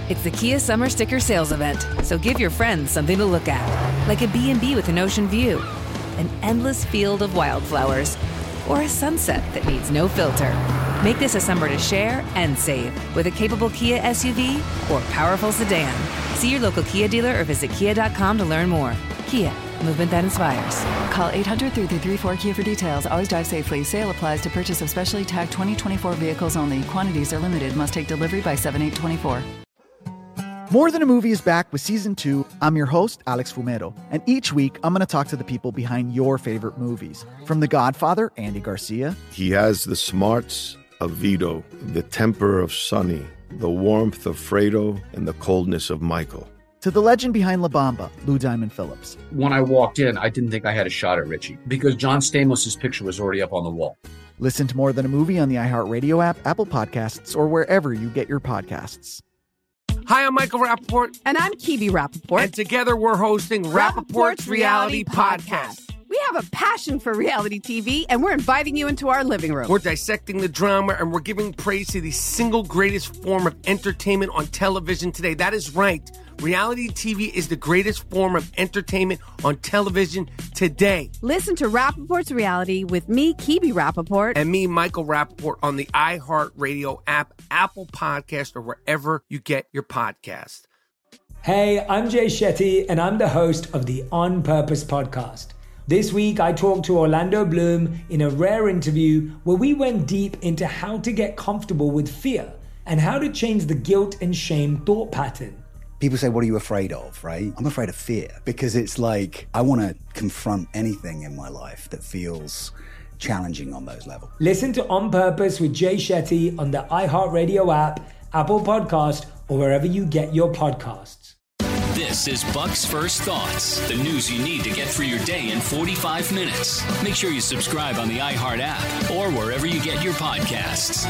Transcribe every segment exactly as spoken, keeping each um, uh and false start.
It's the Kia Summer Sticker Sales Event, so give your friends something to look at, like a B and B with an ocean view, an endless field of wildflowers, or a sunset that needs no filter. Make this a summer to share and save with a capable Kia S U V or powerful sedan. See your local Kia dealer or visit kia dot com to learn more. Kia, movement that inspires. Call eight hundred, three three three, four Kia for details. Always drive safely. Sale applies to purchase of specially tagged twenty twenty-four vehicles only. Quantities are limited. Must take delivery by seven eight twenty-four. More Than a Movie is back with season two. I'm your host, Alex Fumero, and each week I'm going to talk to the people behind your favorite movies. From The Godfather, Andy Garcia. He has the smarts of Vito, the temper of Sonny, the warmth of Fredo, and the coldness of Michael. To the legend behind La Bamba, Lou Diamond Phillips. When I walked in, I didn't think I had a shot at Richie because John Stamos' picture was already up on the wall. Listen to More Than a Movie on the iHeartRadio app, Apple Podcasts, or wherever you get your podcasts. Hi, I'm Michael Rappaport. And I'm Kibi Rappaport. And together we're hosting Rappaport's Reality Podcast. We have a passion for reality T V, and we're inviting you into our living room. We're dissecting the drama, and we're giving praise to the single greatest form of entertainment on television today. That is right. Reality T V is the greatest form of entertainment on television today. Listen to Rappaport's Reality with me, Kibi Rappaport. And me, Michael Rappaport, on the iHeartRadio app, Apple Podcast, or wherever you get your podcast. Hey, I'm Jay Shetty, and I'm the host of the On Purpose podcast. This week, I talked to Orlando Bloom in a rare interview where we went deep into how to get comfortable with fear and how to change the guilt and shame thought pattern. People say, what are you afraid of, right? I'm afraid of fear because it's like I want to confront anything in my life that feels challenging on those levels. Listen to On Purpose with Jay Shetty on the iHeartRadio app, Apple Podcast, or wherever you get your podcasts. This is Buck's First Thoughts, the news you need to get through your day in forty-five minutes. Make sure you subscribe on the iHeart app or wherever you get your podcasts.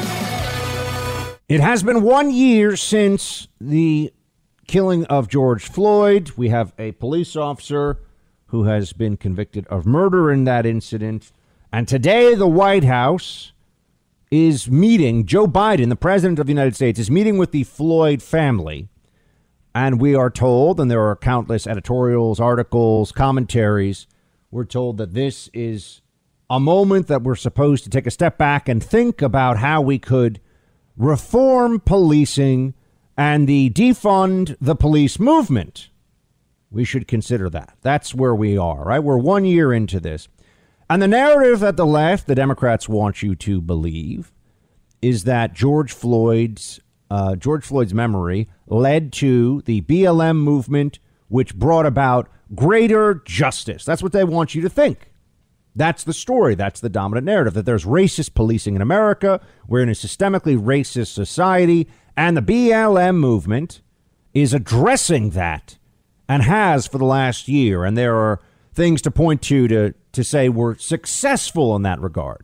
It has been one year since the killing of George Floyd. We have a police officer who has been convicted of murder in that incident. And today the White House is meeting, Joe Biden, the president of the United States, is meeting with the Floyd family. And we are told, and there are countless editorials, articles, commentaries, we're told that this is a moment that we're supposed to take a step back and think about how we could reform policing and the defund the police movement. We should consider that. That's where we are, right? We're one year into this. And the narrative that the left, the Democrats, want you to believe is that George Floyd's Uh, George Floyd's memory led to the B L M movement, which brought about greater justice. That's what they want you to think. That's the story. That's the dominant narrative, that there's racist policing in America. We're in a systemically racist society. And the B L M movement is addressing that and has for the last year. And there are things to point to to, to say we're successful in that regard.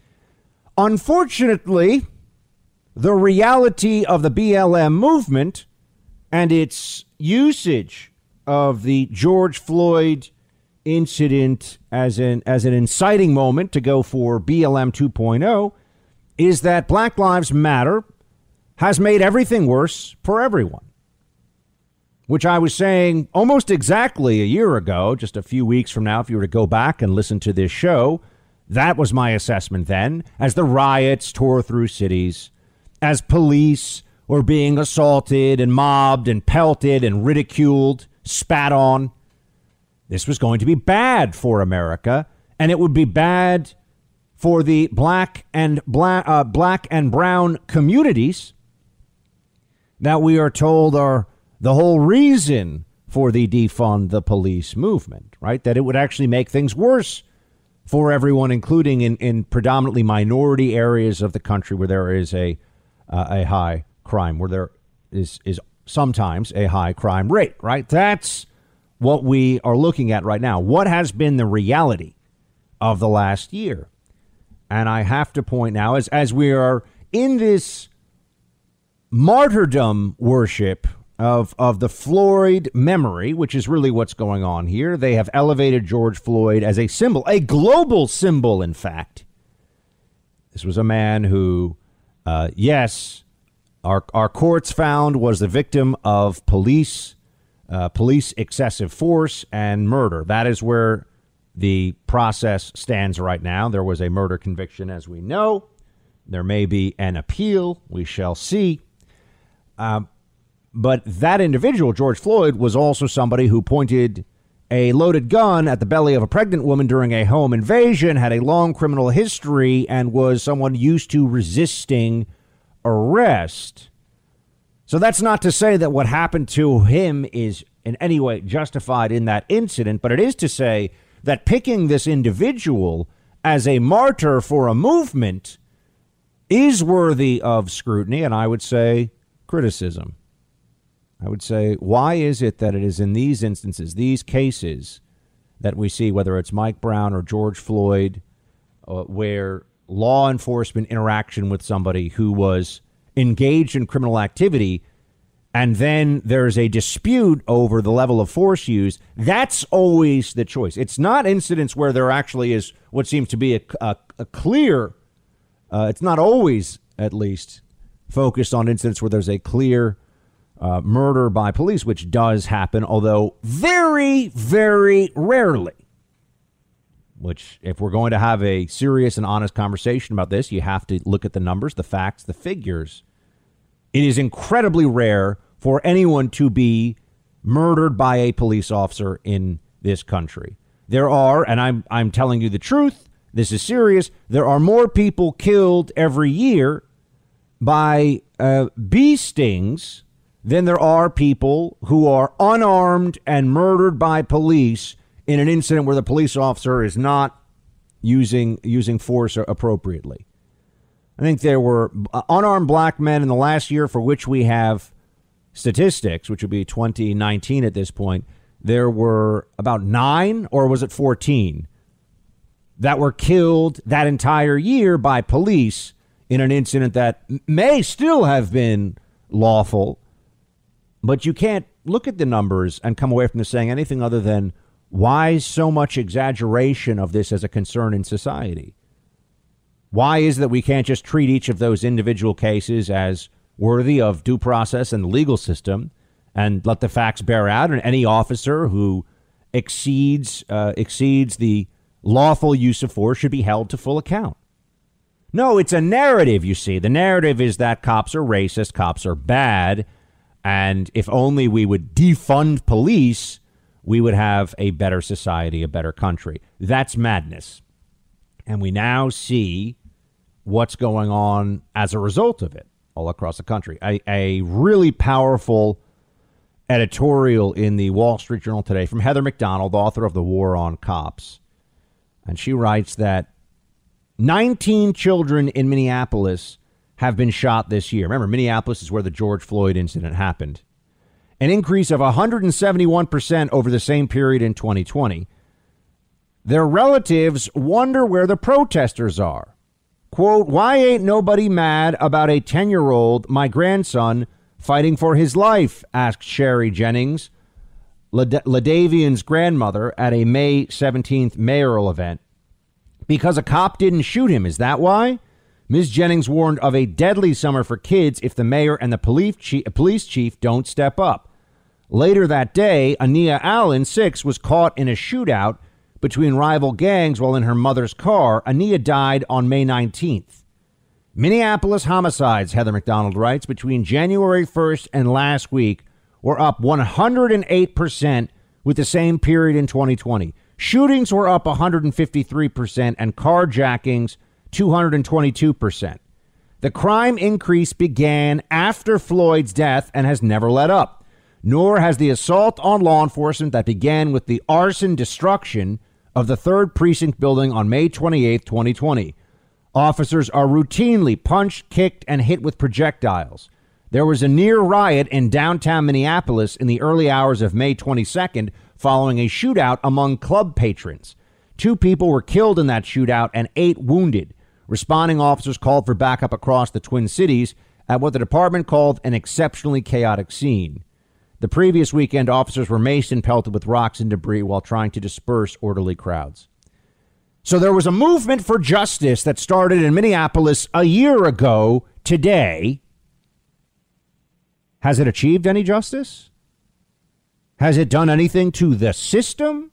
Unfortunately, the reality of the B L M movement and its usage of the George Floyd incident as an as an inciting moment to go for B L M two point oh is that Black Lives Matter has made everything worse for everyone, which I was saying almost exactly a year ago, just a few weeks from now, if you were to go back and listen to this show. That was my assessment then, as the riots tore through cities, as police were being assaulted and mobbed and pelted and ridiculed, spat on. This was going to be bad for America, and it would be bad for the black and black, uh, black and brown communities that we are told are the whole reason for the defund the police movement, right? That it would actually make things worse for everyone, including in, in predominantly minority areas of the country where there is a Uh, a high crime, where there is is sometimes a high crime rate, right? That's what we are looking at right now. What has been the reality of the last year? And I have to point now, as as we are in this martyrdom worship of of the Floyd memory, which is really what's going on here. They have elevated George Floyd as a symbol, a global symbol, in fact. This was a man who Uh, yes, our our courts found was the victim of police uh, police excessive force and murder. That is where the process stands right now. There was a murder conviction, as we know. There may be an appeal. We shall see. Um, but that individual, George Floyd, was also somebody who pointed a loaded gun at the belly of a pregnant woman during a home invasion, had a long criminal history, and was someone used to resisting arrest. So that's not to say that what happened to him is in any way justified in that incident, but it is to say that picking this individual as a martyr for a movement is worthy of scrutiny, and I would say criticism. I would say, why is it that it is in these instances, these cases, that we see, whether it's Mike Brown or George Floyd, uh, where law enforcement interaction with somebody who was engaged in criminal activity, and then there's a dispute over the level of force used, that's always the choice. It's not incidents where there actually is what seems to be a, a, a clear, uh, it's not always, at least, focused on incidents where there's a clear uh, murder by police, which does happen, although very, very rarely. Which, if we're going to have a serious and honest conversation about this, you have to look at the numbers, the facts, the figures. It is incredibly rare for anyone to be murdered by a police officer in this country. There are, and I'm I'm telling you the truth, this is serious, there are more people killed every year by uh, bee stings than there are people who are unarmed and murdered by police in an incident where the police officer is not using using force appropriately. I think there were unarmed black men in the last year for which we have statistics, which would be twenty nineteen at this point. There were about nine, or was it fourteen, that were killed that entire year by police in an incident that may still have been lawful. But you can't look at the numbers and come away from this saying anything other than, why so much exaggeration of this as a concern in society? Why is it that we can't just treat each of those individual cases as worthy of due process in the legal system and let the facts bear out, and any officer who exceeds uh, exceeds the lawful use of force should be held to full account? No, it's a narrative, you see. The narrative is that cops are racist, cops are bad, and if only we would defund police, we would have a better society, a better country. That's madness. And we now see what's going on as a result of it all across the country. A, a really powerful editorial in the Wall Street Journal today from Heather McDonald, author of The War on Cops. And she writes that nineteen children in Minneapolis have been shot this year. Remember, Minneapolis is where the George Floyd incident happened. An increase of one hundred seventy-one percent over the same period in twenty twenty. Their relatives wonder where the protesters are. Quote, why ain't nobody mad about a ten-year-old, my grandson, fighting for his life? Asked Sherry Jennings, LaDavian's grandmother, at a May seventeenth mayoral event. Because a cop didn't shoot him, is that why? Miz Jennings warned of a deadly summer for kids if the mayor and the police chief, police chief don't step up. Later that day, Ania Allen, six, was caught in a shootout between rival gangs while in her mother's car. Ania died on May nineteenth. Minneapolis homicides, Heather McDonald writes, between January first and last week were up one hundred eight percent with the same period in twenty twenty. Shootings were up one hundred fifty-three percent and carjackings two hundred twenty-two percent. The crime increase began after Floyd's death and has never let up, nor has the assault on law enforcement that began with the arson destruction of the third Precinct building on May twenty-eighth, twenty twenty. Officers are routinely punched, kicked, and hit with projectiles. There was a near riot in downtown Minneapolis in the early hours of May twenty-second following a shootout among club patrons. Two people were killed in that shootout and eight wounded. Responding officers called for backup across the Twin Cities at what the department called an exceptionally chaotic scene. The previous weekend, officers were maced and pelted with rocks and debris while trying to disperse orderly crowds. So there was a movement for justice that started in Minneapolis a year ago today. Has it achieved any justice? Has it done anything to the system?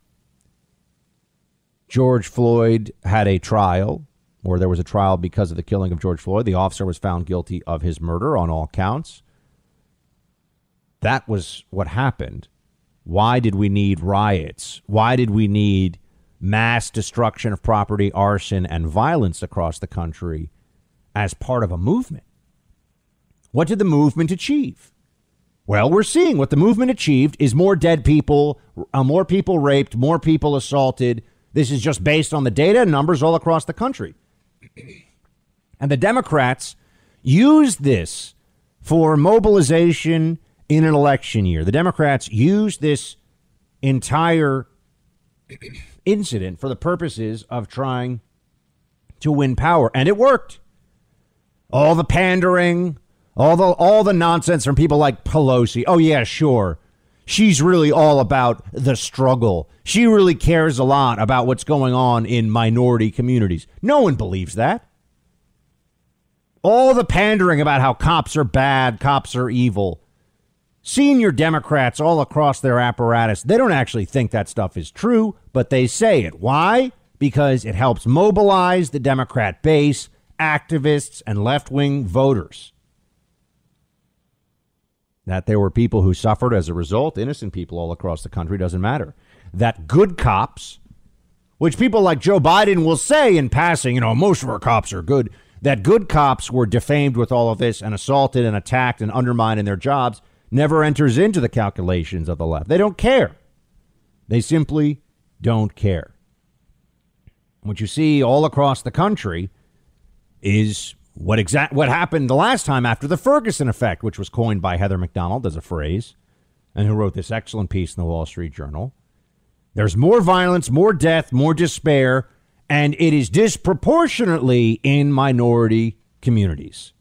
George Floyd had a trial, or there was a trial because of the killing of George Floyd. The officer was found guilty of his murder on all counts. That was what happened. Why did we need riots? Why did we need mass destruction of property, arson, and violence across the country as part of a movement? What did the movement achieve? Well, we're seeing what the movement achieved is more dead people, uh, more people raped, more people assaulted. This is just based on the data and numbers all across the country. And the Democrats used this for mobilization in an election year. The Democrats used this entire incident for the purposes of trying to win power. And it worked. All the pandering, all the all the nonsense from people like Pelosi. Oh, yeah, sure. She's really all about the struggle. She really cares a lot about what's going on in minority communities. No one believes that. All the pandering about how cops are bad, cops are evil. Senior Democrats all across their apparatus, they don't actually think that stuff is true, but they say it. Why? Because it helps mobilize the Democrat base, activists, and left-wing voters. That there were people who suffered as a result, innocent people all across the country, doesn't matter. That good cops, which people like Joe Biden will say in passing, you know, most of our cops are good, that good cops were defamed with all of this and assaulted and attacked and undermined in their jobs, never enters into the calculations of the left. They don't care. They simply don't care. What you see all across the country is what exact what happened the last time after the Ferguson effect, which was coined by Heather McDonald as a phrase, and who wrote this excellent piece in the Wall Street Journal. There's more violence, more death, more despair, and it is disproportionately in minority communities.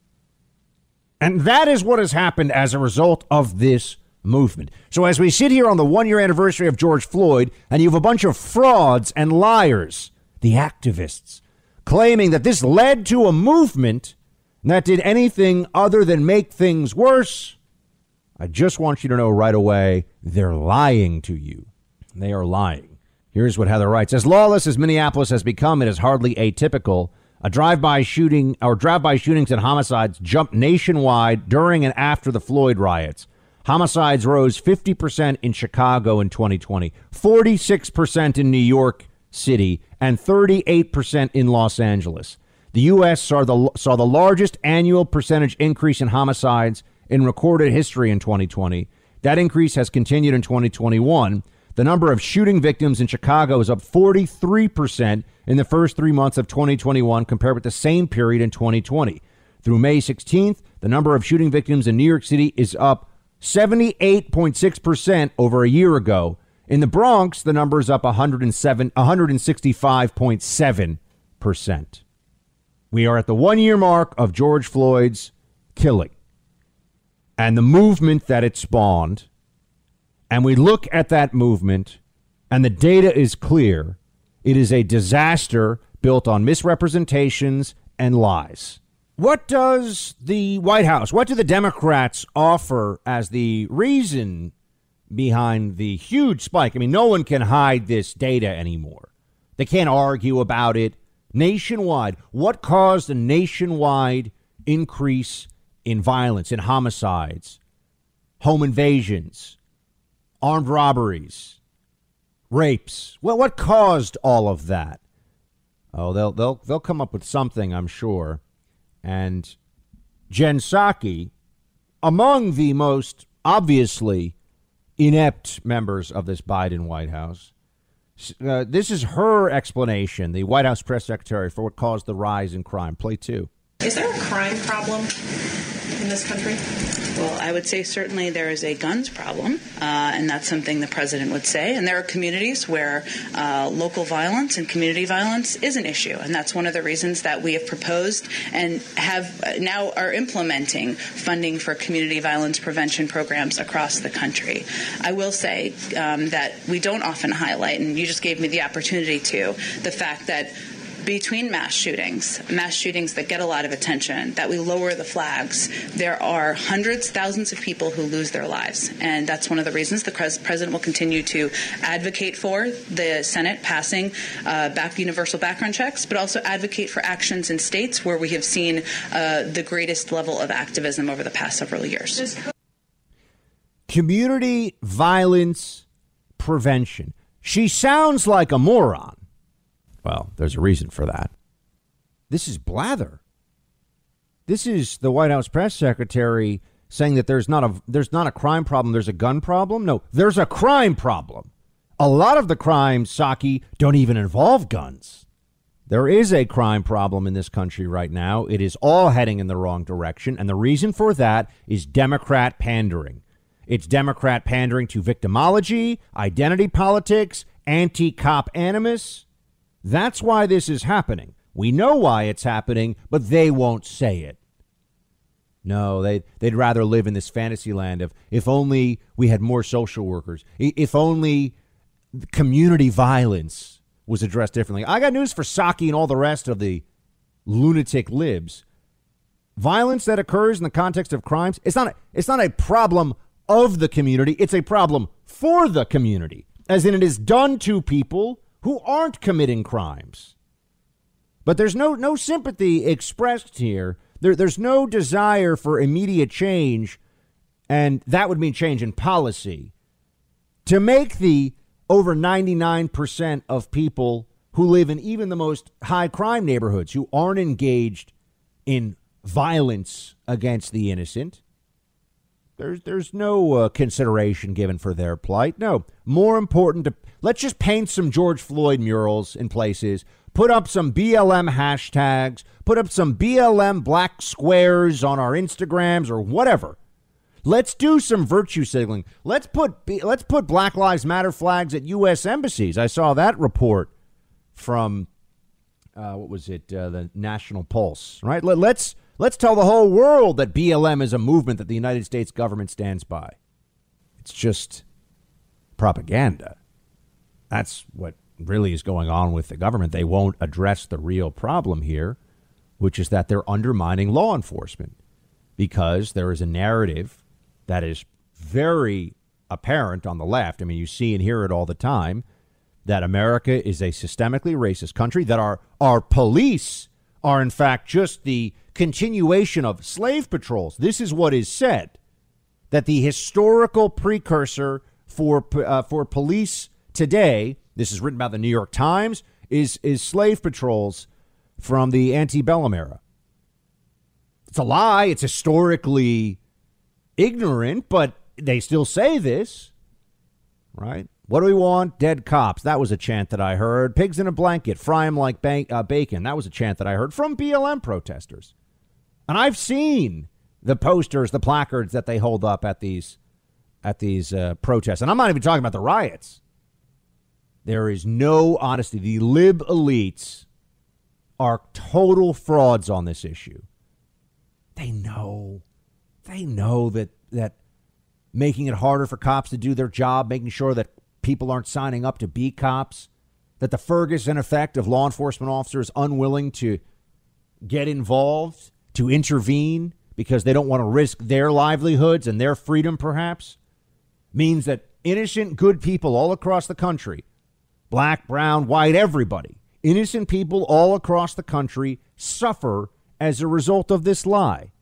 And that is what has happened as a result of this movement. So as we sit here on the one-year anniversary of George Floyd, and you have a bunch of frauds and liars, the activists, claiming that this led to a movement that did anything other than make things worse, I just want you to know right away, they're lying to you. They are lying. Here's what Heather writes. As lawless as Minneapolis has become, it is hardly atypical. A drive-by shooting or drive-by shootings and homicides jumped nationwide during and after the Floyd riots. Homicides rose fifty percent in Chicago in twenty twenty, forty-six percent in New York City, and thirty-eight percent in Los Angeles. The U S saw the, saw the largest annual percentage increase in homicides in recorded history in twenty twenty. That increase has continued in twenty twenty-one. The number of shooting victims in Chicago is up forty-three percent in the first three months of twenty twenty-one compared with the same period in twenty twenty. Through May sixteenth, the number of shooting victims in New York City is up seventy-eight point six percent over a year ago. In the Bronx, the number is up one hundred seven, one hundred sixty-five point seven percent. We are at the one-year mark of George Floyd's killing and the movement that it spawned. And we look at that movement, and the data is clear. It is a disaster built on misrepresentations and lies. What does the White House, what do the Democrats offer as the reason behind the huge spike? I mean, no one can hide this data anymore. They can't argue about it. Nationwide, what caused a nationwide increase in violence, in homicides, home invasions, armed robberies, rapes? Well, what caused all of that? Oh, they'll they'll they'll come up with something, I'm sure. And Jen Psaki, among the most obviously inept members of this Biden White House, uh, this is her explanation, the White House press secretary, for what caused the rise in crime. Play two. Is there a crime problem in this country? Well, I would say certainly there is a guns problem, uh, and that's something the president would say. And there are communities where uh, local violence and community violence is an issue. And that's one of the reasons that we have proposed and have uh, now are implementing funding for community violence prevention programs across the country. I will say um, that we don't often highlight, and you just gave me the opportunity to, the fact that between mass shootings, mass shootings that get a lot of attention, that we lower the flags, there are hundreds, thousands of people who lose their lives. And that's one of the reasons the pres- president will continue to advocate for the Senate passing uh, back universal background checks, but also advocate for actions in states where we have seen uh, the greatest level of activism over the past several years. Community violence prevention. She sounds like a moron. Well, there's a reason for that. This is blather. This is the White House press secretary saying that there's not a there's not a crime problem, there's a gun problem. No, there's a crime problem. A lot of the crimes, Psaki, don't even involve guns. There is a crime problem in this country right now. It is all heading in the wrong direction. And the reason for that is Democrat pandering. It's Democrat pandering to victimology, identity politics, anti-cop animus. That's why this is happening. We know why it's happening, but they won't say it. No, they, they'd rather live in this fantasy land of if only we had more social workers, if only community violence was addressed differently. I got news for Psaki and all the rest of the lunatic libs. Violence that occurs in the context of crimes, it's not a, it's not a problem of the community. It's a problem for the community, as in it is done to people who aren't committing crimes. But there's no no sympathy expressed here. There, there's no desire for immediate change, and that would mean change in policy, to make the over ninety-nine percent of people who live in even the most high crime neighborhoods who aren't engaged in violence against the innocent. There's there's no uh, consideration given for their plight. No, more important to let's just paint some George Floyd murals in places, put up some B L M hashtags, put up some B L M black squares on our Instagrams or whatever. Let's do some virtue signaling. Let's put let's put Black Lives Matter flags at U S embassies. I saw that report from uh, what was it, uh, the National Pulse, right? Let, let's let's tell the whole world that B L M is a movement that the United States government stands by. It's just propaganda. That's what really is going on with the government. They won't address the real problem here, which is that they're undermining law enforcement because there is a narrative that is very apparent on the left. I mean, you see and hear it all the time, that America is a systemically racist country, that our our police are, in fact, just the continuation of slave patrols. This is what is said, that the historical precursor for uh, for police today, this is written by the New York Times, is is slave patrols from the antebellum era. It's a lie. It's historically ignorant, but they still say this, right? What do we want? Dead cops. That was a chant that I heard. Pigs in a blanket. Fry them like ba- uh, bacon. That was a chant that I heard from B L M protesters. And I've seen the posters, the placards that they hold up at these at these uh, protests. And I'm not even talking about the riots. There is no honesty. The lib elites are total frauds on this issue. They know. They know that that making it harder for cops to do their job, making sure that people aren't signing up to be cops, that the Ferguson effect of law enforcement officers unwilling to get involved, to intervene because they don't want to risk their livelihoods and their freedom, perhaps, means that innocent, good people all across the country, black, brown, white, everybody, innocent people all across the country suffer as a result of this lie.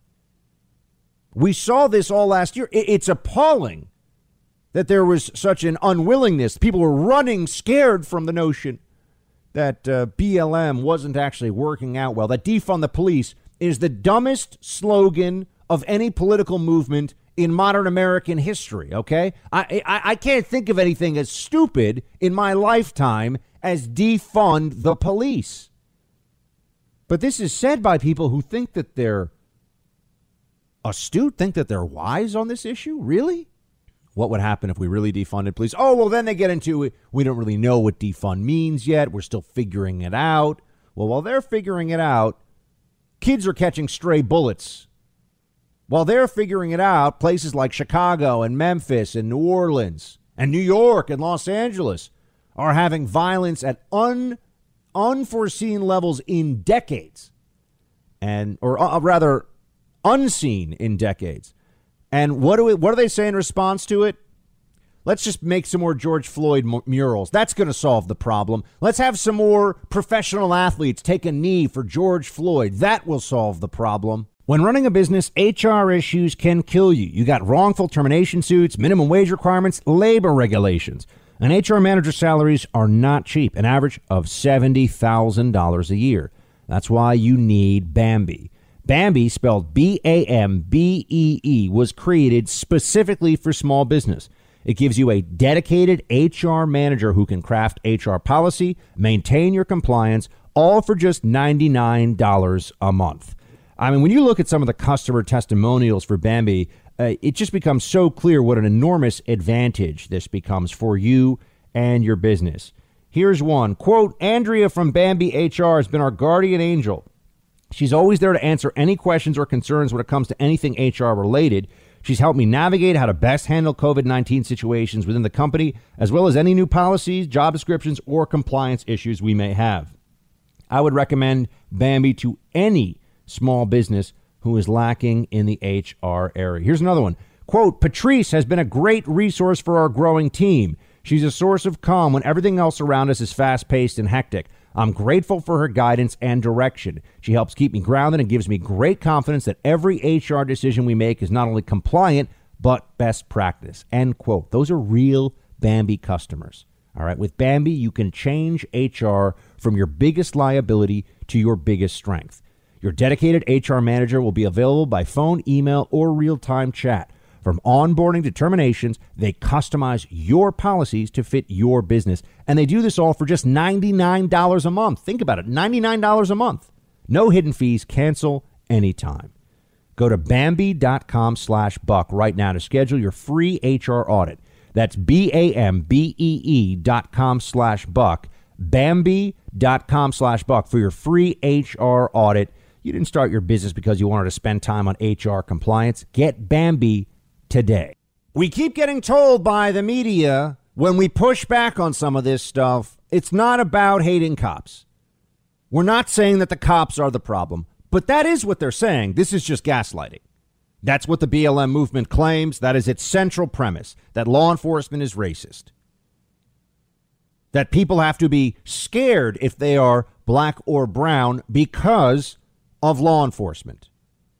We saw this all last year. It's appalling that there was such an unwillingness. People were running scared from the notion that uh, B L M wasn't actually working out well, that defund the police is the dumbest slogan of any political movement in modern American history, okay? I, I, I can't think of anything as stupid in my lifetime as defund the police. But this is said by people who think that they're astute, think that they're wise on this issue? Really? What would happen if we really defunded police? Oh, well, then they get into it. We don't really know what defund means yet. We're still figuring it out. Well, while they're figuring it out, kids are catching stray bullets. While they're figuring it out, places like Chicago and Memphis and New Orleans and New York and Los Angeles are having violence at unforeseen levels in decades, and or uh, rather unseen in decades. And what do we, what do they say in response to it? Let's just make some more George Floyd m- murals. That's going to solve the problem. Let's have some more professional athletes take a knee for George Floyd. That will solve the problem. When running a business, H R issues can kill you. You got wrongful termination suits, minimum wage requirements, labor regulations. And H R manager salaries are not cheap, an average of seventy thousand dollars a year. That's why you need Bambee. Bambee, spelled B A M B E E, was created specifically for small business. It gives you a dedicated H R manager who can craft H R policy, maintain your compliance, all for just ninety-nine dollars a month. I mean, when you look at some of the customer testimonials for Bambee, uh, it just becomes so clear what an enormous advantage this becomes for you and your business. Here's one. Quote, Andrea from Bambee H R has been our guardian angel. She's always there to answer any questions or concerns when it comes to anything H R related. She's helped me navigate how to best handle COVID nineteen situations within the company, as well as any new policies, job descriptions, or compliance issues we may have. I would recommend Bambee to any small business who is lacking in the H R area. Here's another one. Quote, Patrice has been a great resource for our growing team. She's a source of calm when everything else around us is fast-paced and hectic. I'm grateful for her guidance and direction. She helps keep me grounded and gives me great confidence that every H R decision we make is not only compliant, but best practice. End quote. Those are real Bambee customers. All right. With Bambee, you can change H R from your biggest liability to your biggest strength. Your dedicated H R manager will be available by phone, email, or real-time chat. From onboarding to terminations, they customize your policies to fit your business. And they do this all for just ninety-nine dollars a month. Think about it, ninety-nine dollars a month. No hidden fees, cancel anytime. Go to Bambee.com slash buck right now to schedule your free H R audit. That's B-A-M-B-E-E dot com slash buck. Bambee.com slash buck for your free H R audit. You didn't start your business because you wanted to spend time on H R compliance. Get Bambee today. We keep getting told by the media when we push back on some of this stuff, it's not about hating cops. We're not saying that the cops are the problem, but that is what they're saying. This is just gaslighting. That's what the B L M movement claims. That is its central premise, that law enforcement is racist. That people have to be scared if they are black or brown because of law enforcement.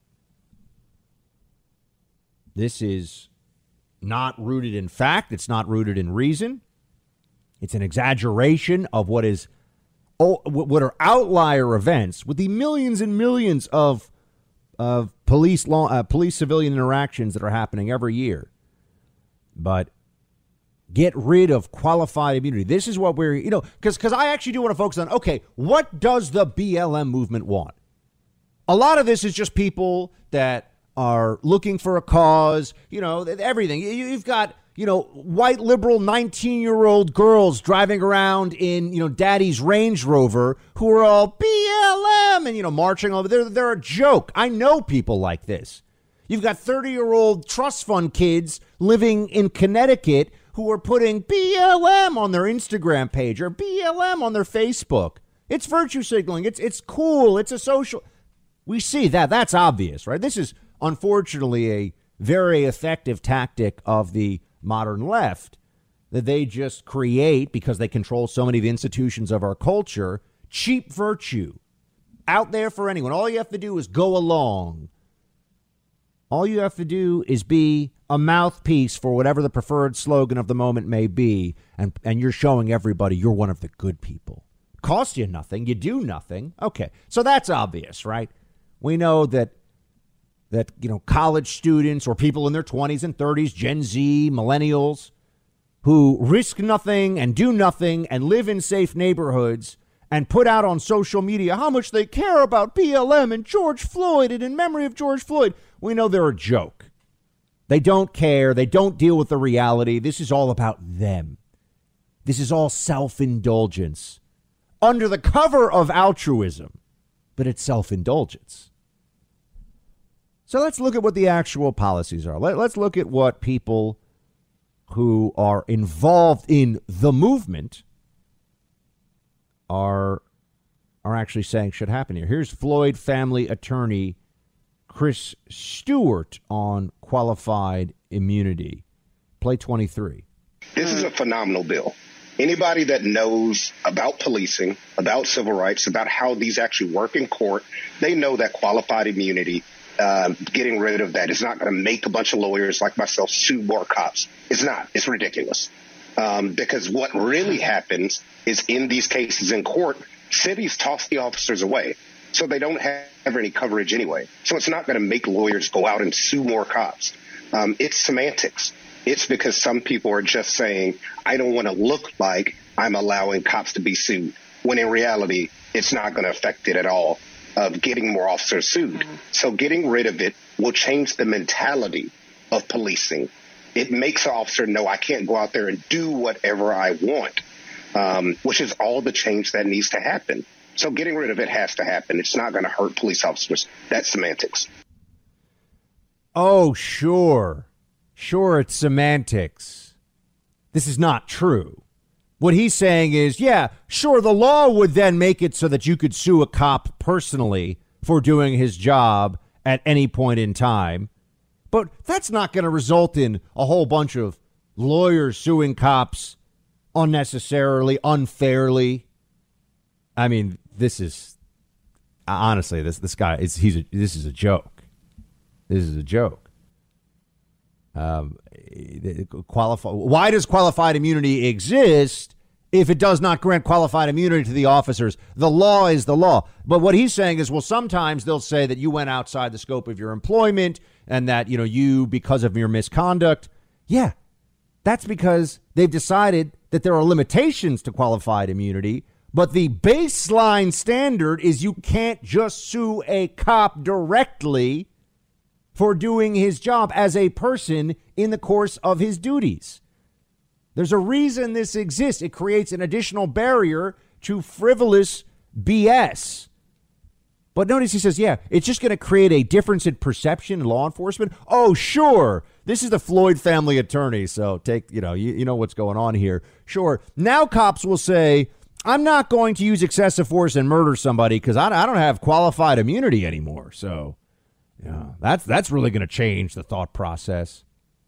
This is not rooted in fact. It's not rooted in reason. It's an exaggeration of what is oh, what are outlier events with the millions and millions of of police law, uh, police civilian interactions that are happening every year. But get rid of qualified immunity. This is what we're, you know, because because I actually do want to focus on, okay, what does the B L M movement want? A lot of this is just people that are looking for a cause, you know, everything. You've got, you know, white liberal nineteen-year-old girls driving around in, you know, daddy's Range Rover who are all B L M and, you know, marching over. They're, they're a joke. I know people like this. You've got thirty-year-old trust fund kids living in Connecticut who are putting B L M on their Instagram page or B L M on their Facebook. It's virtue signaling. It's it's cool. It's a social. We see that. That's obvious, right? This is unfortunately a very effective tactic of the modern left that they just create because they control so many of the institutions of our culture. Cheap virtue out there for anyone. All you have to do is go along. All you have to do is be a mouthpiece for whatever the preferred slogan of the moment may be. And, and you're showing everybody you're one of the good people. Cost you nothing. You do nothing. Okay. So that's obvious, right? We know that that, you know, college students or people in their twenties and thirties, Gen Z, millennials, who risk nothing and do nothing and live in safe neighborhoods and put out on social media how much they care about B L M and George Floyd and in memory of George Floyd. We know they're a joke. They don't care. They don't deal with the reality. This is all about them. This is all self-indulgence under the cover of altruism, but it's self-indulgence. So let's look at what the actual policies are. Let, let's look at what people who are involved in the movement are are actually saying should happen here. Here's Floyd family attorney Chris Stewart on qualified immunity. Play twenty-three. This is a phenomenal bill. Anybody that knows about policing, about civil rights, about how these actually work in court, they know that qualified immunity, uh, getting rid of that is not going to make a bunch of lawyers like myself sue more cops. It's not. It's ridiculous. Um, because what really happens is in these cases in court, cities toss the officers away. So they don't have any coverage anyway. So it's not going to make lawyers go out and sue more cops. Um, it's semantics. It's because some people are just saying, I don't want to look like I'm allowing cops to be sued, when in reality, it's not going to affect it at all of getting more officers sued. Mm-hmm. So getting rid of it will change the mentality of policing. It makes an officer know I can't go out there and do whatever I want, um, which is all the change that needs to happen. So getting rid of it has to happen. It's not going to hurt police officers. That's semantics. Oh, sure. Sure, it's semantics. This is not true. What he's saying is, yeah, sure, the law would then make it so that you could sue a cop personally for doing his job at any point in time. But that's not going to result in a whole bunch of lawyers suing cops unnecessarily, unfairly. I mean, this is honestly, this this guy is he's a, this is a joke. This is a joke. Um, qualify. Why does qualified immunity exist if it does not grant qualified immunity to the officers? The law is the law. But what he's saying is, well, sometimes they'll say that you went outside the scope of your employment and that, you know, you, because of your misconduct. Yeah, that's because they've decided that there are limitations to qualified immunity. But the baseline standard is you can't just sue a cop directly for doing his job as a person in the course of his duties. There's a reason this exists. It creates an additional barrier to frivolous B S. But notice he says, yeah, it's just going to create a difference in perception in law enforcement. Oh, sure. This is the Floyd family attorney. So take, you know, you, you know what's going on here. Sure. Now cops will say, I'm not going to use excessive force and murder somebody because I, I don't have qualified immunity anymore. So, yeah, that's that's really going to change the thought process.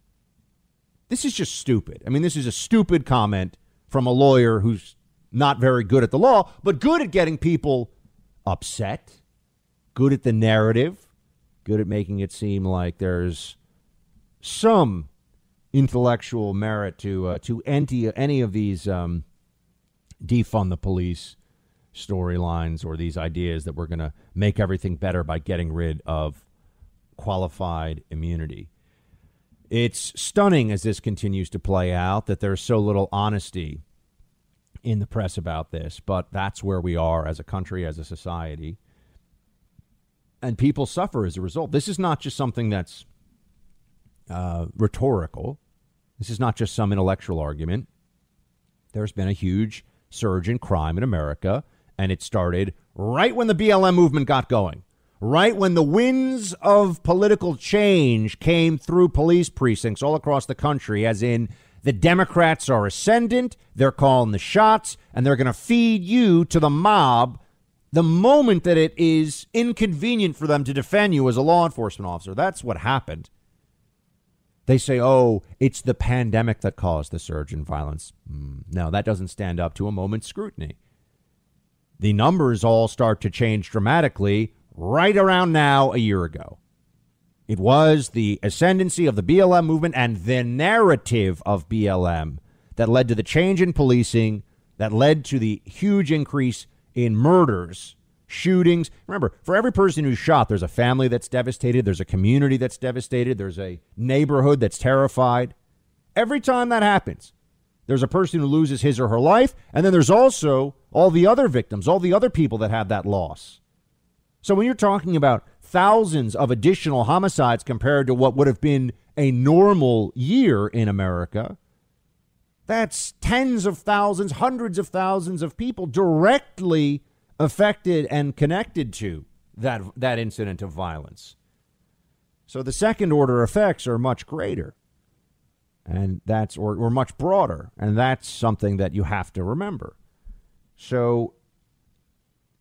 This is just stupid. I mean, this is a stupid comment from a lawyer who's not very good at the law, but good at getting people upset, good at the narrative, good at making it seem like there's some intellectual merit to uh, to any, any of these um, defund the police storylines or these ideas that we're going to make everything better by getting rid of qualified immunity. It's stunning as this continues to play out that there's so little honesty in the press about this, but that's where we are as a country, as a society. And people suffer as a result. This is not just something that's uh, rhetorical. This is not just some intellectual argument. There's been a huge surge in crime in America, and it started right when the B L M movement got going. Right when the winds of political change came through police precincts all across the country, as in the Democrats are ascendant, they're calling the shots, and they're going to feed you to the mob the moment that it is inconvenient for them to defend you as a law enforcement officer. That's what happened. They say, oh, it's the pandemic that caused the surge in violence. Mm, no, that doesn't stand up to a moment's scrutiny. The numbers all start to change dramatically right around now, a year ago. It was the ascendancy of the B L M movement and the narrative of B L M that led to the change in policing, that led to the huge increase in murders, shootings. Remember, for every person who's shot, there's a family that's devastated. There's a community that's devastated. There's a neighborhood that's terrified. Every time that happens, there's a person who loses his or her life. And then there's also all the other victims, all the other people that have that loss. So when you're talking about thousands of additional homicides compared to what would have been a normal year in America, that's tens of thousands, hundreds of thousands of people directly affected and connected to that, that incident of violence. So the second order effects are much greater, and that's or, or much broader. And that's something that you have to remember. So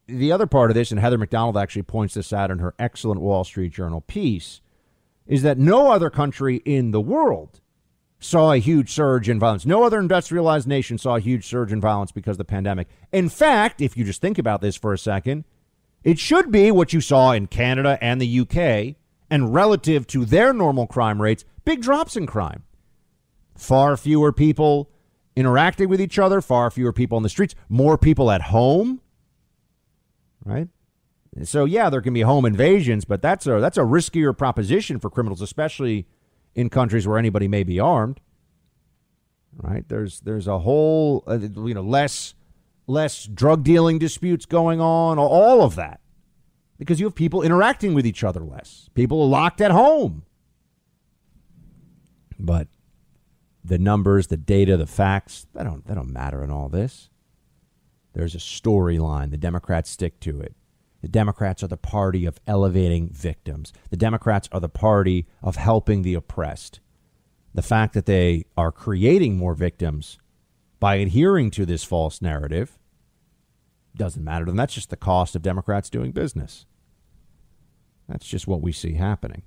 the other part of this, and Heather McDonald actually points this out in her excellent Wall Street Journal piece, is that no other country in the world saw a huge surge in violence. No other industrialized nation saw a huge surge in violence because of the pandemic. In fact, if you just think about this for a second, it should be what you saw in Canada and the U K, and relative to their normal crime rates, big drops in crime. Far fewer people interacting with each other, far fewer people on the streets, more people at home, right? So, yeah, there can be home invasions, but that's a that's a riskier proposition for criminals, especially in countries where anybody may be armed, right? There's there's a whole, uh, you know, less less drug dealing disputes going on, all of that, because you have people interacting with each other less. People are locked at home. But the numbers, the data, the facts, they don't they don't matter in all this. There's a storyline. The Democrats stick to it. The Democrats are the party of elevating victims. The Democrats are the party of helping the oppressed. The fact that they are creating more victims by adhering to this false narrative doesn't matter to them. That's just the cost of Democrats doing business. That's just what we see happening.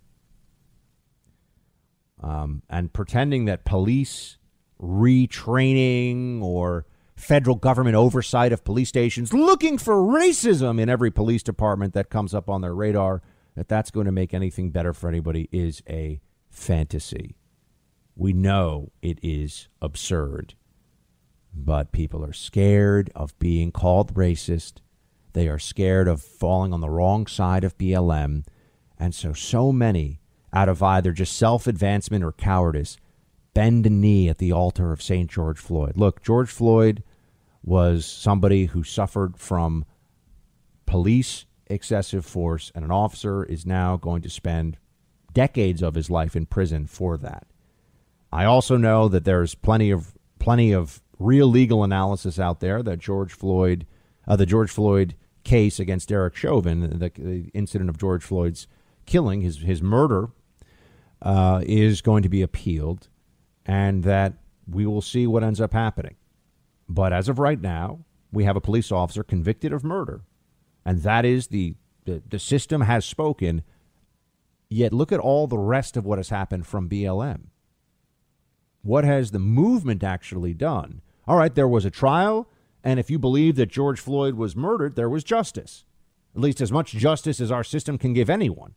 Um, and pretending that police retraining or federal government oversight of police stations, looking for racism in every police department that comes up on their radar, that that's going to make anything better for anybody is a fantasy. We know it is absurd, but people are scared of being called racist. They are scared of falling on the wrong side of B L M. And so, so many, out of either just self-advancement or cowardice, bend a knee at the altar of Saint George Floyd. Look, George Floyd was somebody who suffered from police excessive force, and an officer is now going to spend decades of his life in prison for that. I also know that there's plenty of plenty of real legal analysis out there that George Floyd, uh, the George Floyd case against Derek Chauvin, the, the incident of George Floyd's killing, his his murder, uh, is going to be appealed, and that we will see what ends up happening. But as of right now, we have a police officer convicted of murder, and that is the, the the system has spoken. Yet look at all the rest of what has happened from B L M. What has the movement actually done? All right, there was a trial, and if you believe that George Floyd was murdered, there was justice. At least as much justice as our system can give anyone.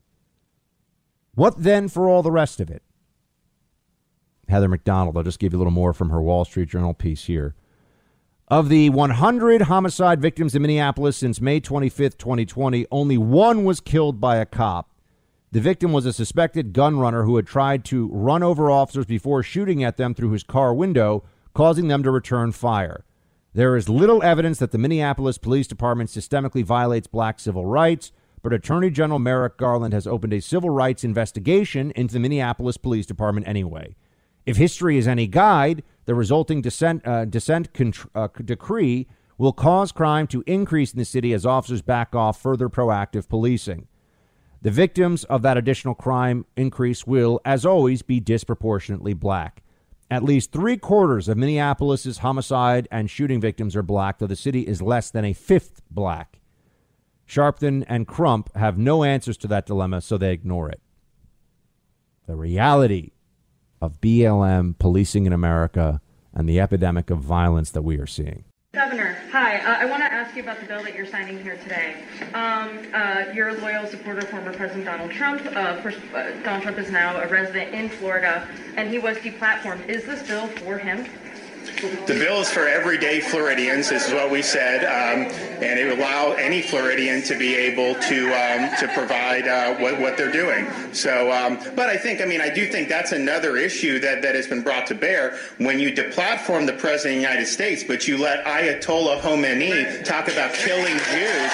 What then for all the rest of it? Heather McDonald, I'll just give you a little more from her Wall Street Journal piece here. Of the one hundred homicide victims in Minneapolis since May twenty-fifth, twenty twenty, only one was killed by a cop. The victim was a suspected gun runner who had tried to run over officers before shooting at them through his car window, causing them to return fire. There is little evidence that the Minneapolis Police Department systemically violates black civil rights, but Attorney General Merrick Garland has opened a civil rights investigation into the Minneapolis Police Department anyway. If history is any guide, the resulting dissent, uh, dissent contr- uh, decree will cause crime to increase in the city as officers back off further proactive policing. The victims of that additional crime increase will, as always, be disproportionately black. At least three quarters of Minneapolis's homicide and shooting victims are black, though the city is less than a fifth black. Sharpton and Crump have no answers to that dilemma, so they ignore it. The reality of B L M policing in America and the epidemic of violence that we are seeing. Governor, hi. Uh, I want to ask you about the bill that you're signing here today. Um, uh, you're a loyal supporter of former President Donald Trump. Uh, first, uh, Donald Trump is now a resident in Florida, and he was deplatformed. Is this bill for him? The bill is for everyday Floridians, this is what we said, um, and it will allow any Floridian to be able to um, to provide uh, what, what they're doing. So, um, but I think, I mean, I do think that's another issue that, that has been brought to bear. When you deplatform the President of the United States, but you let Ayatollah Khomeini talk about killing Jews,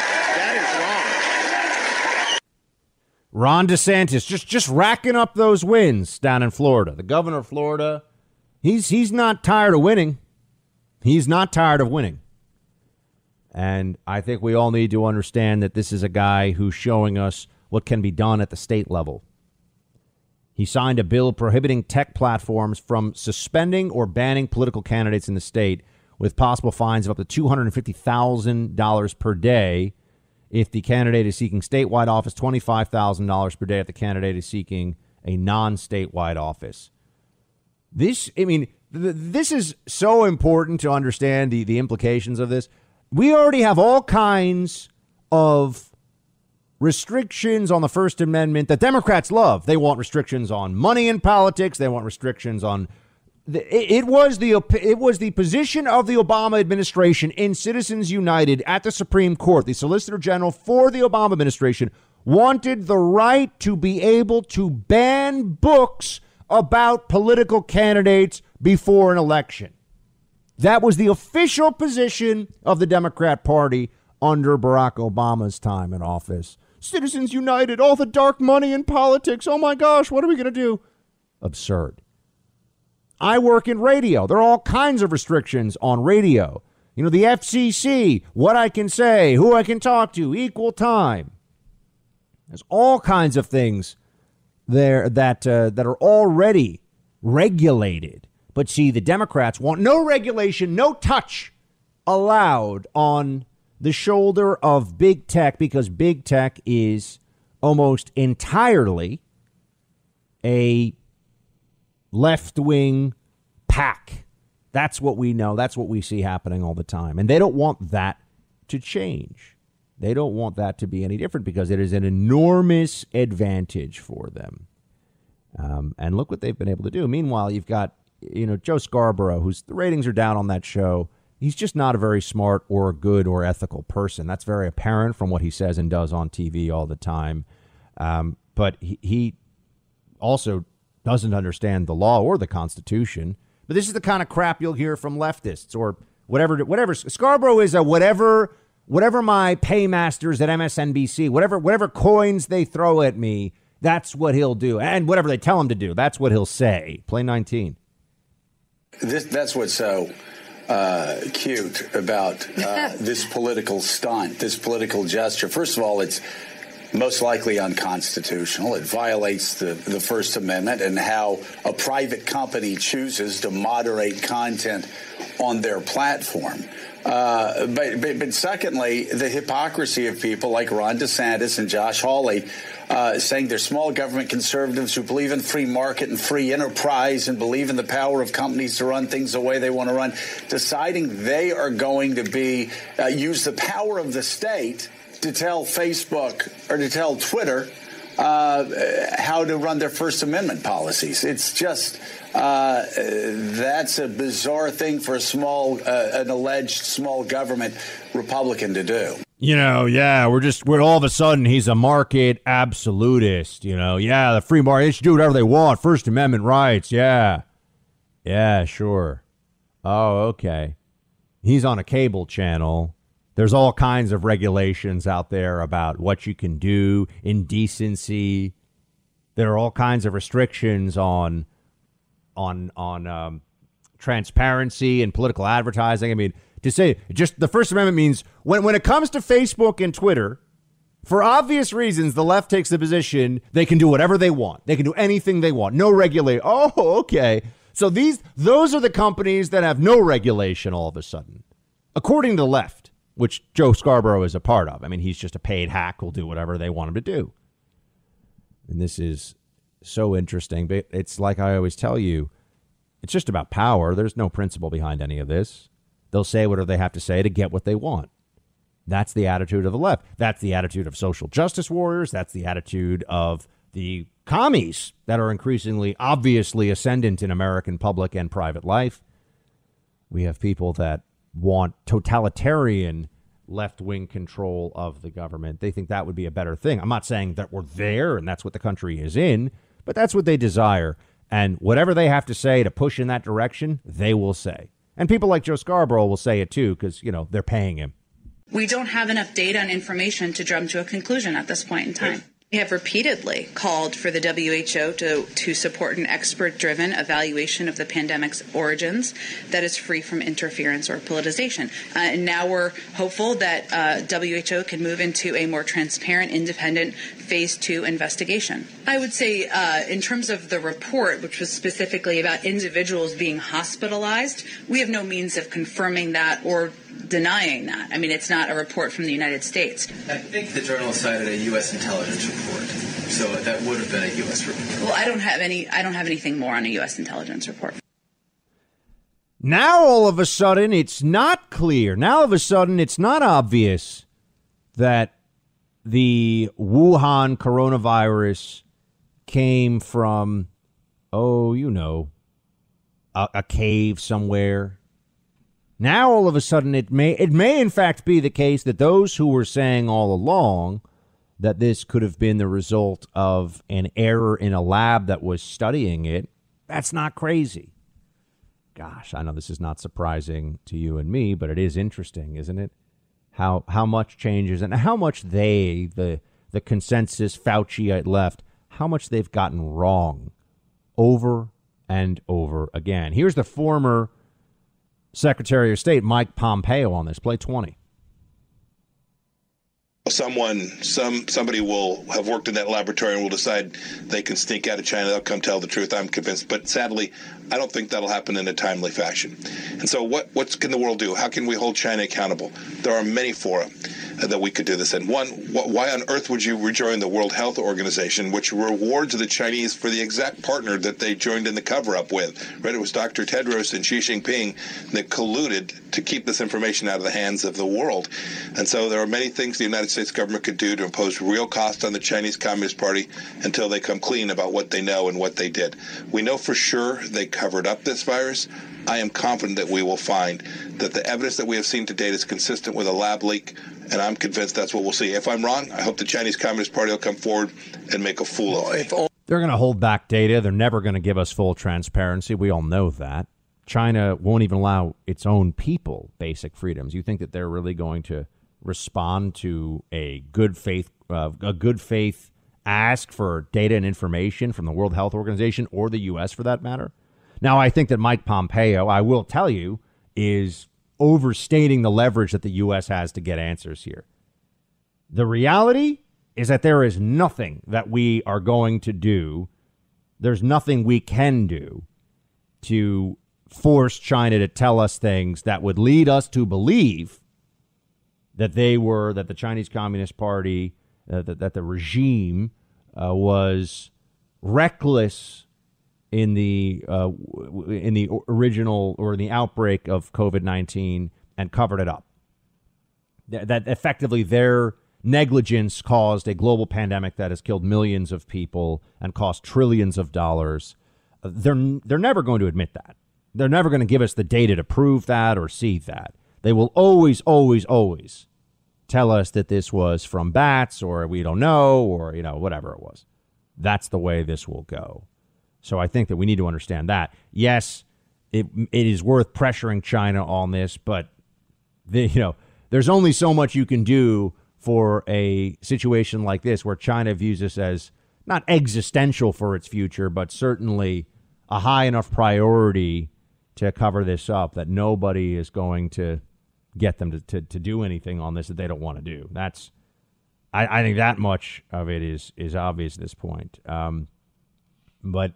that is wrong. Ron DeSantis just, just racking up those wins down in Florida. The governor of Florida, He's he's not tired of winning. He's not tired of winning. And I think we all need to understand that this is a guy who's showing us what can be done at the state level. He signed a bill prohibiting tech platforms from suspending or banning political candidates in the state, with possible fines of up to two hundred fifty thousand dollars per day if the candidate is seeking statewide office, twenty-five thousand dollars per day if the candidate is seeking a non-statewide office. This, I mean, th- this is so important to understand the, the implications of this. We already have all kinds of restrictions on the First Amendment that Democrats love. They want restrictions on money in politics. They want restrictions on the, it, it was the it was the position of the Obama administration in Citizens United at the Supreme Court. The Solicitor General for the Obama administration wanted the right to be able to ban books about political candidates before an election. That was the official position of the Democrat Party under Barack Obama's time in office. Citizens United, all the dark money in politics. Oh, my gosh, what are we going to do? Absurd. I work in radio. There are all kinds of restrictions on radio. You know, the F C C, what I can say, who I can talk to, equal time. There's all kinds of things there that uh, that are already regulated. But see, the Democrats want no regulation, no touch allowed on the shoulder of big tech, because big tech is almost entirely a left-wing pack. That's what we know. That's what we see happening all the time. And they don't want that to change. They don't want that to be any different because it is an enormous advantage for them. Um, and look what they've been able to do. Meanwhile, you've got, you know, Joe Scarborough, whose the ratings are down on that show. He's just not a very smart or good or ethical person. That's very apparent from what he says and does on T V all the time. Um, but he, he also doesn't understand the law or the Constitution. But this is the kind of crap you'll hear from leftists or whatever. Whatever Scarborough is a whatever, whatever my paymasters at M S N B C, whatever, whatever coins they throw at me, that's what he'll do. And whatever they tell him to do, that's what he'll say. Play nineteen. This, that's what's so uh, cute about uh, this political stunt, this political gesture. First of all, it's most likely unconstitutional. It violates the, the First Amendment and how a private company chooses to moderate content on their platform. Uh, but, but, but secondly, the hypocrisy of people like Ron DeSantis and Josh Hawley uh, saying they're small government conservatives who believe in free market and free enterprise and believe in the power of companies to run things the way they want to run, deciding they are going to be uh, use the power of the state to tell Facebook or to tell Twitter uh, how to run their First Amendment policies. It's just uh, that's a bizarre thing for a small, uh, an alleged small government Republican to do. You know, yeah, we're just, we're all of a sudden he's a market absolutist. You know, yeah, the free market, they should do whatever they want. First Amendment rights. Yeah. Yeah, sure. Oh, okay. He's on a cable channel. There's all kinds of regulations out there about what you can do, indecency. There are all kinds of restrictions on on on um, transparency and political advertising. I mean, to say just the First Amendment means when, when it comes to Facebook and Twitter, for obvious reasons, the left takes the position they can do whatever they want. They can do anything they want. No regulation. Oh, okay. So these those are the companies that have no regulation all of a sudden, according to the left, which Joe Scarborough is a part of. I mean, he's just a paid hack who'll do whatever they want him to do. And this is so interesting. But it's like I always tell you, it's just about power. There's no principle behind any of this. They'll say whatever they have to say to get what they want. That's the attitude of the left. That's the attitude of social justice warriors. That's the attitude of the commies that are increasingly obviously ascendant in American public and private life. We have people that want totalitarian left-wing control of the government. They think that would be a better thing. I'm not saying that we're there and that's what the country is in, but that's what they desire. And whatever they have to say to push in that direction, they will say. And people like Joe Scarborough will say it too, because, you know, they're paying him. We don't have enough data and information to drum to a conclusion at this point in time. We have repeatedly called for the W H O to, to support an expert-driven evaluation of the pandemic's origins that is free from interference or politicization. Uh, and now we're hopeful that uh, W H O can move into a more transparent, independent phase two investigation. I would say uh, in terms of the report, which was specifically about individuals being hospitalized, we have no means of confirming that or denying that. I mean, it's not a report from the United States. I think the journal cited a U S intelligence report, so that would have been a U S report. Well, I don't have any. I don't have anything more on a U S intelligence report. Now, all of a sudden, it's not clear. Now, all of a sudden, it's not obvious that the Wuhan coronavirus came from, oh, you know, a, a cave somewhere. Now, all of a sudden, it may it may in fact be the case that those who were saying all along that this could have been the result of an error in a lab that was studying it, that's not crazy. Gosh, I know this is not surprising to you and me, but it is interesting, isn't it? How how much changes and how much they, the the consensus Fauciite left, how much they've gotten wrong over and over again. Here's the former Secretary of State, Mike Pompeo, on this. Play twenty. Someone, some somebody will have worked in that laboratory and will decide they can sneak out of China. They'll come tell the truth. I'm convinced. But sadly, I don't think that'll happen in a timely fashion. And so what, what can the world do? How can we hold China accountable? There are many fora that we could do this in. One, wh- why on earth would you rejoin the World Health Organization, which rewards the Chinese for the exact partner that they joined in the cover-up with? Right? It was Doctor Tedros and Xi Jinping that colluded to keep this information out of the hands of the world. And so there are many things the United States government could do to impose real cost on the Chinese Communist Party until they come clean about what they know and what they did. We know for sure they covered up this virus. I am confident that we will find that the evidence that we have seen to date is consistent with a lab leak, and I'm convinced that's what we'll see. If I'm wrong, I hope the Chinese Communist Party will come forward and make a fool of me. They're going to hold back data. They're never going to give us full transparency. We all know that. China won't even allow its own people basic freedoms. You think that they're really going to respond to a good faith, uh, a good faith ask for data and information from the World Health Organization or the U S for that matter? Now, I think that Mike Pompeo, I will tell you, is overstating the leverage that the U S has to get answers here. The reality is that there is nothing that we are going to do. There's nothing we can do to force China to tell us things that would lead us to believe that they were, that the Chinese Communist Party, uh, that, that the regime uh, was reckless in the uh, in the original or the outbreak of COVID nineteen and covered it up. That, that effectively their negligence caused a global pandemic that has killed millions of people and cost trillions of dollars. They're they're never going to admit that. They're never going to give us the data to prove that or see that. They will always, always, always tell us that this was from bats or we don't know or, you know, whatever it was. That's the way this will go. So I think that we need to understand that. Yes, it it is worth pressuring China on this, but, the, you know, there's only so much you can do for a situation like this where China views this as not existential for its future, but certainly a high enough priority to cover this up that nobody is going to get them to, to, to do anything on this that they don't want to do. That's, I, I think that much of it is is obvious at this point. Um, but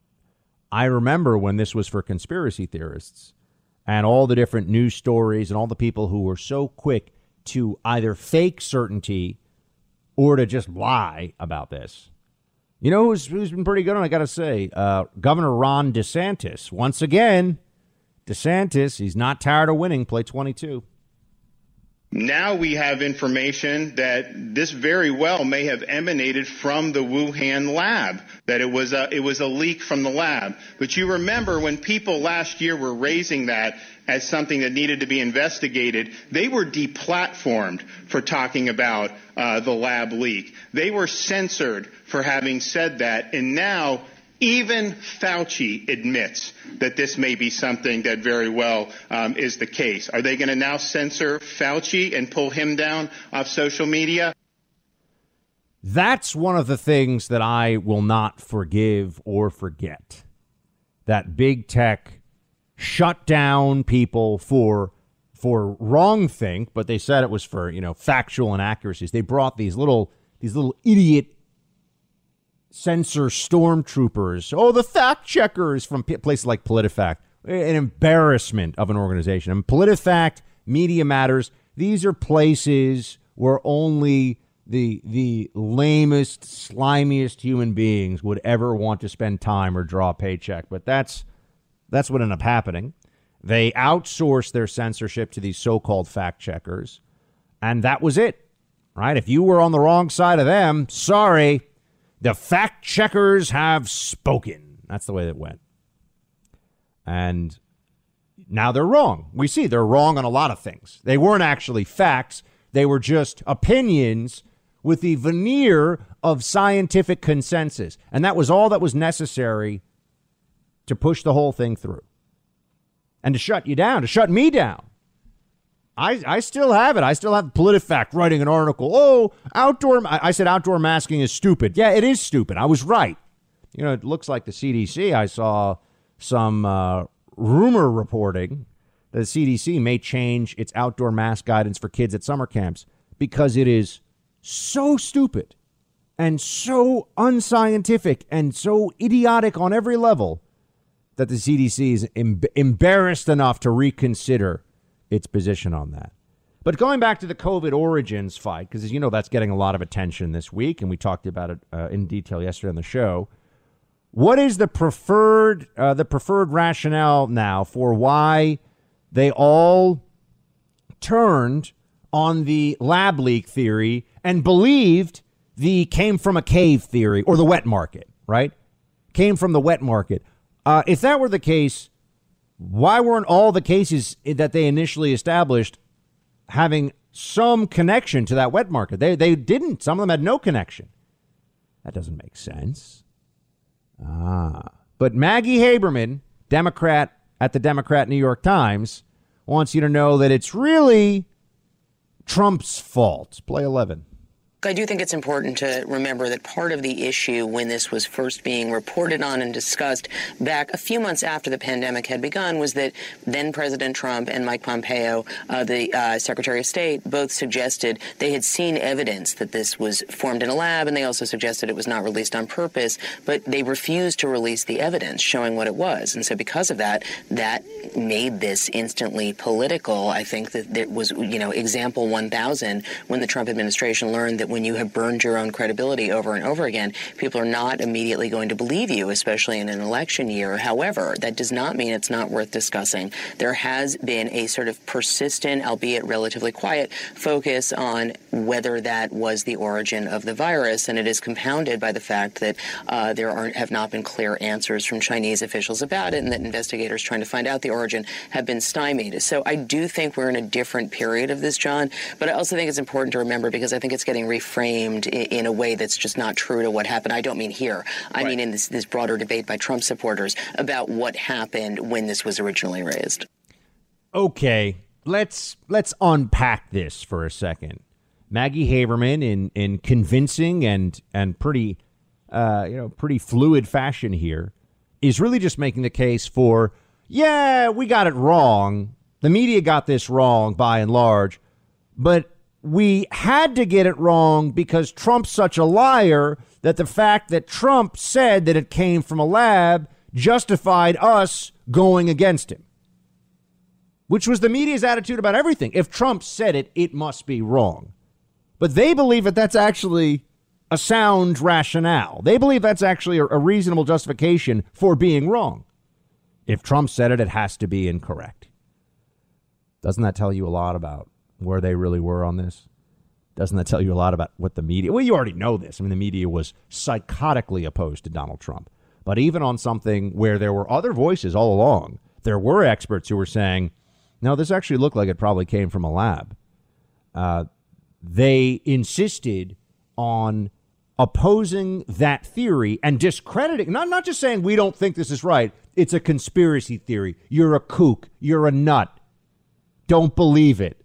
I remember when this was for conspiracy theorists and all the different news stories and all the people who were so quick to either fake certainty or to just lie about this. You know who's, who's been pretty good on, I got to say, uh, Governor Ron DeSantis. Once again, DeSantis, he's not tired of winning. Play twenty-two. Now we have information that this very well may have emanated from the Wuhan lab, that it was a, it was a leak from the lab. But you remember when people last year were raising that as something that needed to be investigated, they were deplatformed for talking about uh, the lab leak. They were censored for having said that. And now even Fauci admits that this may be something that very well um, is the case. Are they going to now censor Fauci and pull him down off social media? That's one of the things that I will not forgive or forget. That big tech shut down people for for wrong think, but they said it was for, you know, factual inaccuracies. They brought these little these little idiot censor stormtroopers. Oh, the fact checkers from p- places like PolitiFact. An embarrassment of an organization. And PolitiFact, Media Matters, these are places where only the the lamest, slimiest human beings would ever want to spend time or draw a paycheck. But that's that's what ended up happening. They outsourced their censorship to these so-called fact checkers. And that was it. Right? If you were on the wrong side of them, sorry, the fact checkers have spoken. That's the way it went. And now they're wrong. We see they're wrong on a lot of things. They weren't actually facts. They were just opinions with the veneer of scientific consensus. And that was all that was necessary to push the whole thing through and to shut you down, to shut me down. I, I still have it. I still have PolitiFact writing an article. Oh, outdoor. I said outdoor masking is stupid. Yeah, it is stupid. I was right. You know, it looks like the C D C. I saw some uh, rumor reporting that the C D C may change its outdoor mask guidance for kids at summer camps because it is so stupid and so unscientific and so idiotic on every level that the C D C is em- embarrassed enough to reconsider its position on that. But going back to the COVID origins fight, because as you know, that's getting a lot of attention this week, and we talked about it uh, in detail yesterday on the show. What is the preferred uh, the preferred rationale now for why they all turned on the lab leak theory and believed the came from a cave theory or the wet market, right? Came from the wet market. Uh, if that were the case, why weren't all the cases that they initially established having some connection to that wet market? They they didn't. Some of them had no connection. That doesn't make sense. Ah, but Maggie Haberman, Democrat at the Democrat New York Times, wants you to know that it's really Trump's fault. Play eleven. I do think it's important to remember that part of the issue when this was first being reported on and discussed back a few months after the pandemic had begun was that then President Trump and Mike Pompeo, uh, the uh, Secretary of State, both suggested they had seen evidence that this was formed in a lab, and they also suggested it was not released on purpose, but they refused to release the evidence showing what it was. And so because of that, that made this instantly political. I think that it was, you know, example one thousand when the Trump administration learned that when you have burned your own credibility over and over again, people are not immediately going to believe you, especially in an election year. However, that does not mean it's not worth discussing. There has been a sort of persistent, albeit relatively quiet, focus on whether that was the origin of the virus, and it is compounded by the fact that uh, there aren't, have not been clear answers from Chinese officials about it, and that investigators trying to find out the origin have been stymied. So I do think we're in a different period of this, John, but I also think it's important to remember because I think it's getting reframed in, in a way that's just not true to what happened. I don't mean here. I right. mean in this, this broader debate by Trump supporters about what happened when this was originally raised. Okay, let's let's unpack this for a second. Maggie Haberman, in in convincing and and pretty uh, you know pretty fluid fashion here, is really just making the case for, yeah, we got it wrong. The media got this wrong by and large, but we had to get it wrong because Trump's such a liar that the fact that Trump said that it came from a lab justified us going against him, which was the media's attitude about everything. If Trump said it, it must be wrong. But they believe that that's actually a sound rationale. They believe that's actually a, a reasonable justification for being wrong. If Trump said it, it has to be incorrect. Doesn't that tell you a lot about where they really were on this? Doesn't that tell you a lot about what the media... Well, you already know this. I mean, the media was psychotically opposed to Donald Trump. But even on something where there were other voices all along, there were experts who were saying, no, this actually looked like it probably came from a lab. Uh, they insisted on opposing that theory and discrediting, not, not just saying we don't think this is right. It's a conspiracy theory. You're a kook. You're a nut. Don't believe it.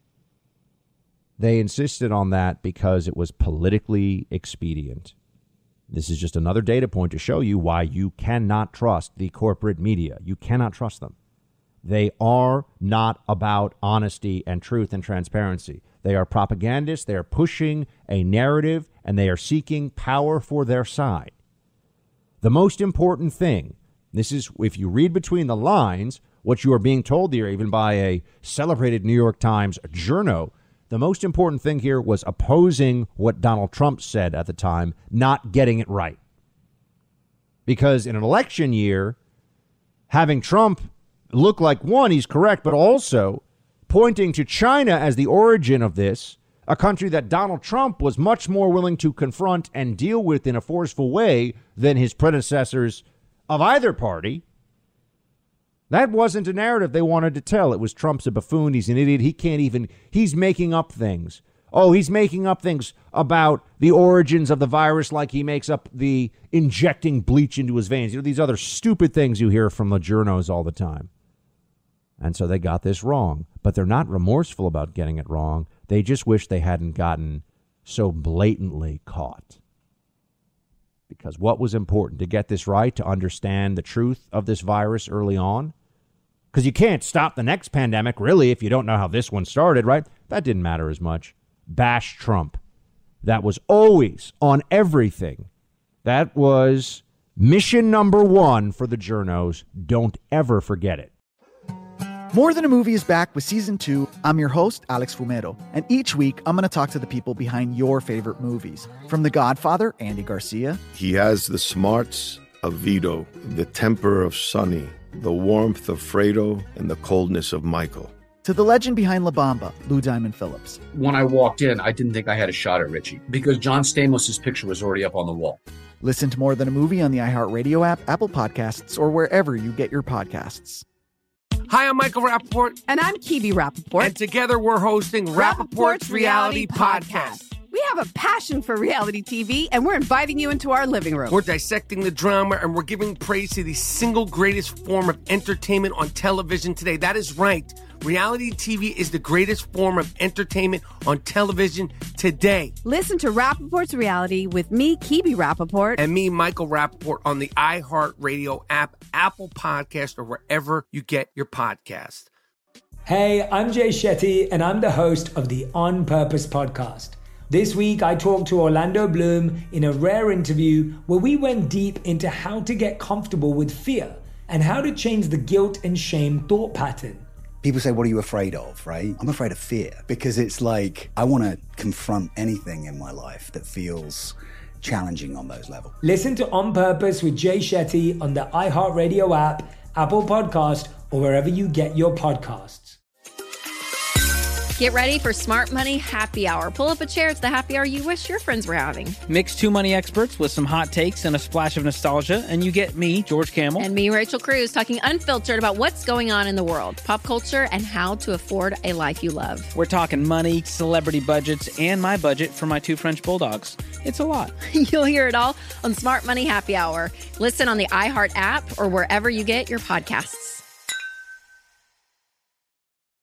They insisted on that because it was politically expedient. This is just another data point to show you why you cannot trust the corporate media. You cannot trust them. They are not about honesty and truth and transparency. They are propagandists. They are pushing a narrative, and they are seeking power for their side. The most important thing, this is, if you read between the lines, what you are being told here, even by a celebrated New York Times journo, the most important thing here was opposing what Donald Trump said at the time, not getting it right. Because in an election year, having Trump look like, one, he's correct, but also pointing to China as the origin of this, a country that Donald Trump was much more willing to confront and deal with in a forceful way than his predecessors of either party. That wasn't a narrative they wanted to tell. It was Trump's a buffoon. He's an idiot. He can't even, he's making up things. Oh, he's making up things about the origins of the virus, like he makes up the injecting bleach into his veins. You know, these other stupid things you hear from the journos all the time. And so they got this wrong. But they're not remorseful about getting it wrong. They just wish they hadn't gotten so blatantly caught. Because what was important? To get this right, to understand the truth of this virus early on? Because you can't stop the next pandemic, really, if you don't know how this one started, right? That didn't matter as much. Bash Trump. That was always on everything. That was mission number one for the journos. Don't ever forget it. More Than a Movie is back with season two. I'm your host, Alex Fumero, and each week I'm going to talk to the people behind your favorite movies. From The Godfather, Andy Garcia. He has the smarts of Vito, the temper of Sonny, the warmth of Fredo, and the coldness of Michael. To the legend behind La Bamba, Lou Diamond Phillips. When I walked in, I didn't think I had a shot at Richie because John Stamos' picture was already up on the wall. Listen to More Than a Movie on the iHeartRadio app, Apple Podcasts, or wherever you get your podcasts. Hi, I'm Michael Rappaport. And I'm Kibi Rappaport. And together we're hosting Rappaport's Reality Podcast. We have a passion for reality T V, and we're inviting you into our living room. We're dissecting the drama, and we're giving praise to the single greatest form of entertainment on television today. That is right. Reality T V is the greatest form of entertainment on television today. Listen to Rappaport's Reality with me, Kibi Rappaport. And me, Michael Rappaport, on the iHeartRadio app, Apple Podcast, or wherever you get your podcast. Hey, I'm Jay Shetty, and I'm the host of the On Purpose podcast. This week, I talked to Orlando Bloom in a rare interview where we went deep into how to get comfortable with fear and how to change the guilt and shame thought pattern. People say, what are you afraid of, right? I'm afraid of fear because it's like I want to confront anything in my life that feels challenging on those levels. Listen to On Purpose with Jay Shetty on the iHeartRadio app, Apple Podcast, or wherever you get your podcasts. Get ready for Smart Money Happy Hour. Pull up a chair. It's the happy hour you wish your friends were having. Mix two money experts with some hot takes and a splash of nostalgia, and you get me, George Camel. And me, Rachel Cruz, talking unfiltered about what's going on in the world, pop culture, and how to afford a life you love. We're talking money, celebrity budgets, and my budget for my two French bulldogs. It's a lot. You'll hear it all on Smart Money Happy Hour. Listen on the iHeart app or wherever you get your podcasts.